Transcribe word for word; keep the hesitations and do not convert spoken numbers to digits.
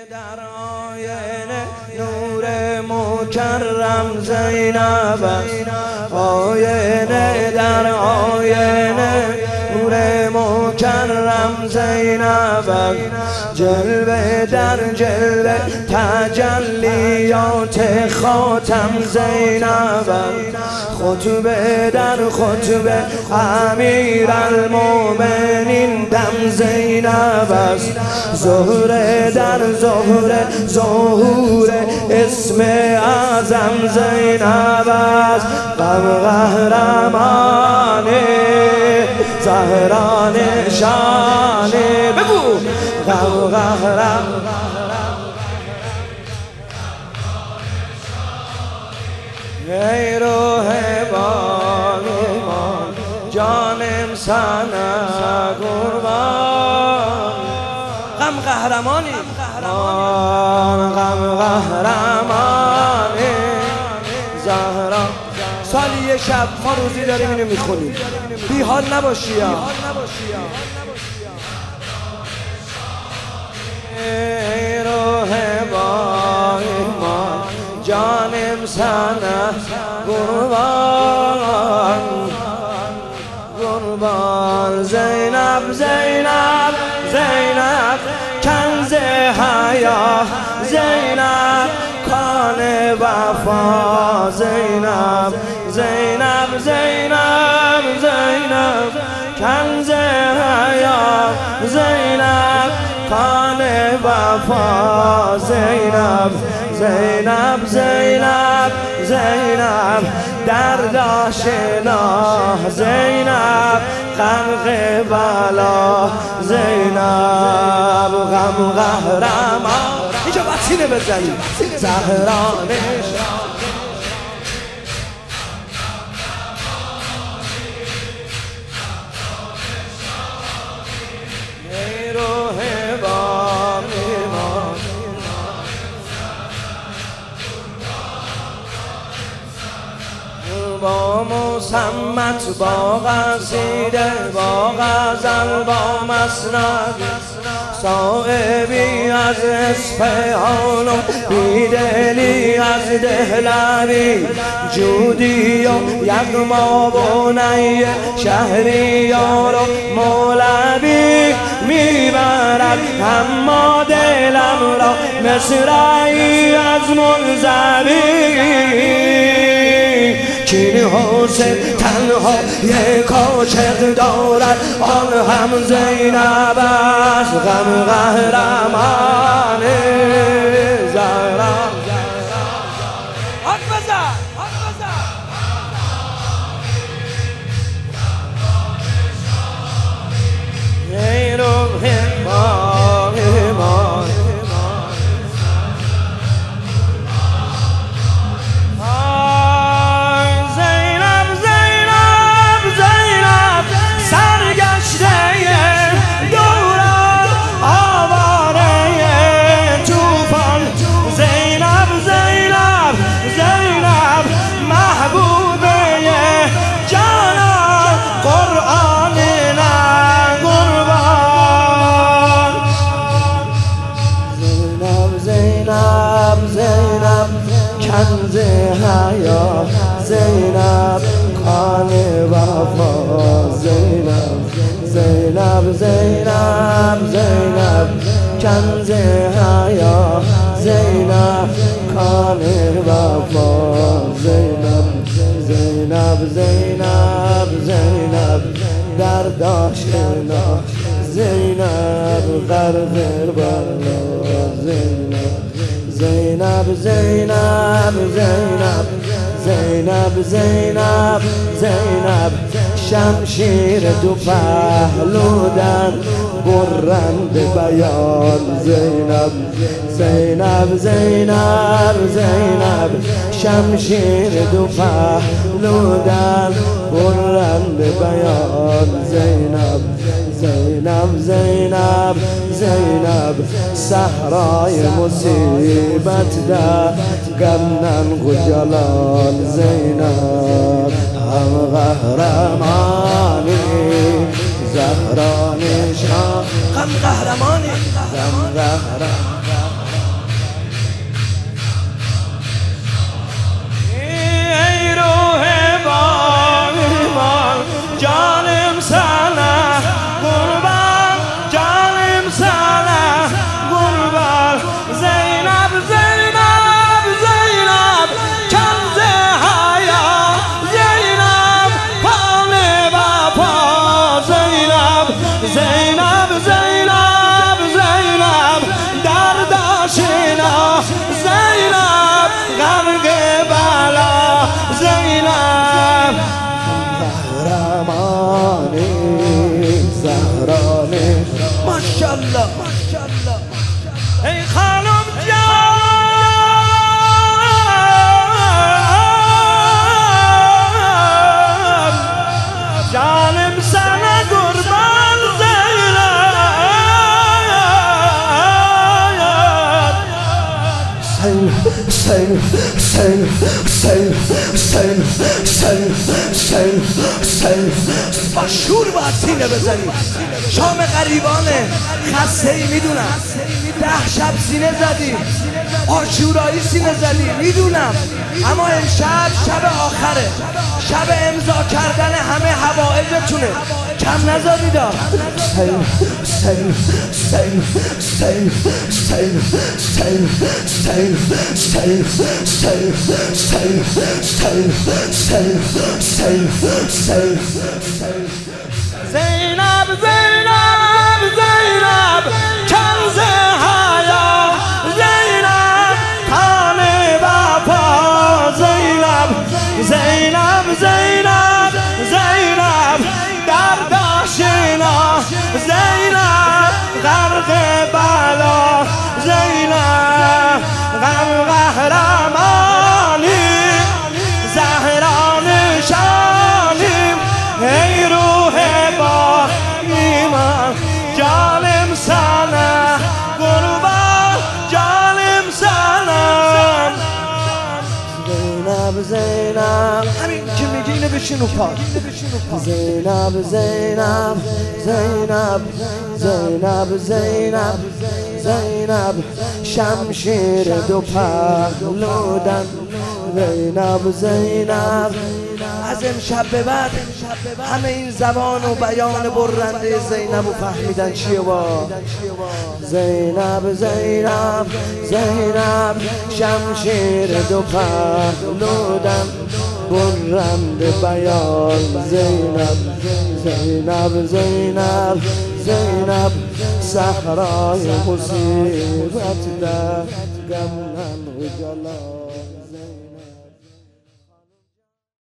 در آینه نور مکرم زینب است. آینه در آینه نور مکرم زینب است. جلوه در جلوه تجلیات خاتم زینب است. خطبه در خطبه امیرالمومنین دم زینب است. زهره در زهره ظهور اسم اعظم زینب است. غم قهرمانه زهرا نشانه بگو غم قهرم ای روح باقیمان جانم سنه قربان. غم قهرمانی غم قهرمانی زهرا. سالی یه شب ما روزی داریم اینو میخونیم، بی حال نباشی یا ای روح باقیمان جانم سنه قربان قربان. زینب زینب زینب کنز حیا زینب کان وفا زینب زینب زینب زینب کنز حیا زینب کان وفا زینب زینب زینب زینب درد آشنا زینب غرق بلا زینب غم قهرمان. اینجا باید سینه بزنی زهرا نشان. ای روح باقیمان با مسمت با قصیده با غزل با مسند صاحبی از اصفهان و بیدلی از دهلوی جودی و یغما بنی شهریار و مولوی میبرد اما دلم را مصرعی از منزوی. کین حسین تنها یک عاشق دارد آن هم زینب است. غم قهرمان زهرا. حق بزن حق بزن ای روح باقیمان کنز حیا زینب کان وفا زینب زینب زینب زینب کنز حیا زینب کان وفا زینب زینب زینب زینب درد آشنا زینب غرق بلا زینب زینب زینب زینب زینب زینب زینب شمشیر دو پهلودن برند بیان زینب زینب زینب زینب شمشیر دو پهلودن برند بیان زینب زینب زینب زینب صحرای مصیبت در گمنن گجلال زینب هم قهرمانی زهرا نشان. غم قهرمانی غم قهرمان جانم سنه قربان جانم سنه قربان زینب زینب زینب کنز حیا زینب پام وفا زینب زینب زینب زینب درد آشنا زینب غرق بلا زینب زهرمانی زهرانی ماشاءالله ای خانم جان جانم سنه قربان زینب سین سین سین سین سین سین سین با شور باید سینه بزنی شام غریبانه خسته ای میدونم ده شب سینه زدی آشورایی سینه زدی میدونم اما امشب شب آخره شب امضا کردن همه حوائجتونه کم نذاری دا سین سین سین سین سین سین سین سین سین سین سین سین سین سین زینب زینب زینب کنز حیا زینب پام وفا زینب زینب زینب زینب درد آشنا زینب غرق بلا زینب غم قهرمانی زهران شانی ای روح با ایمان جانم سنه قربان جانم سنه زینب زینب همین که میگی اینو بشین رو پا زینب زینب زینب زینب زینب زینب شمشیر دو پهلودن زینب زینب از امشب به بعد همه این زبان و بیان برنده زینب و فهمیدن چیه با زینب زینب زینب شمشیر دو پهلودن برنده بیان زینب زینب زینب زینب صحرای مصیبت در گمنم و جلال